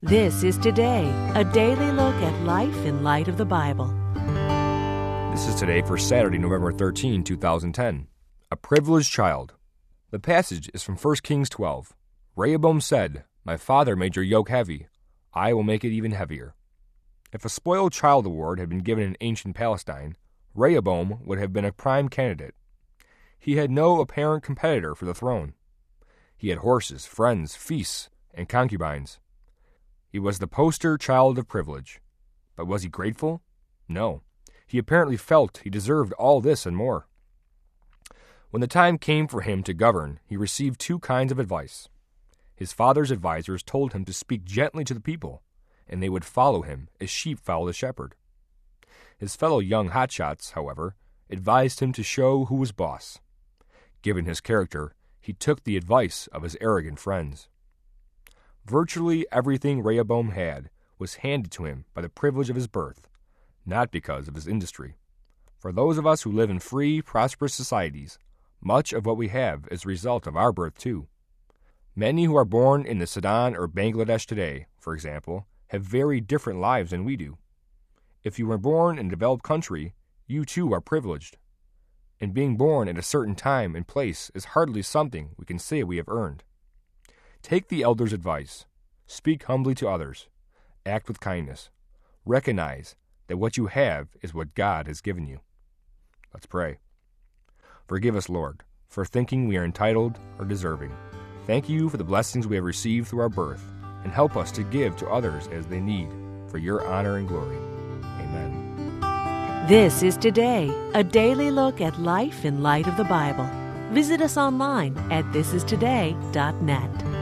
This is Today, a daily look at life in light of the Bible. This is Today for Saturday, November 13, 2010. A privileged child. The passage is from 1 Kings 12. Rehoboam said, "My father made your yoke heavy. I will make it even heavier." If a spoiled child award had been given in ancient Palestine, Rehoboam would have been a prime candidate. He had no apparent competitor for the throne. He had horses, friends, feasts, and concubines. He was the poster child of privilege. But was he grateful? No. He apparently felt he deserved all this and more. When the time came for him to govern, he received two kinds of advice. His father's advisers told him to speak gently to the people, and they would follow him as sheep follow the shepherd. His fellow young hotshots, however, advised him to show who was boss. Given his character, he took the advice of his arrogant friends. Virtually everything Rehoboam had was handed to him by the privilege of his birth, not because of his industry. For those of us who live in free, prosperous societies, much of what we have is a result of our birth too. Many who are born in the Sudan or Bangladesh today, for example, have very different lives than we do. If you were born in a developed country, you too are privileged. And being born at a certain time and place is hardly something we can say we have earned. Take the elders' advice. Speak humbly to others. Act with kindness. Recognize that what you have is what God has given you. Let's pray. Forgive us, Lord, for thinking we are entitled or deserving. Thank you for the blessings we have received through our birth, and help us to give to others as they need, for your honor and glory. Amen. This is Today, a daily look at life in light of the Bible. Visit us online at thisistoday.net.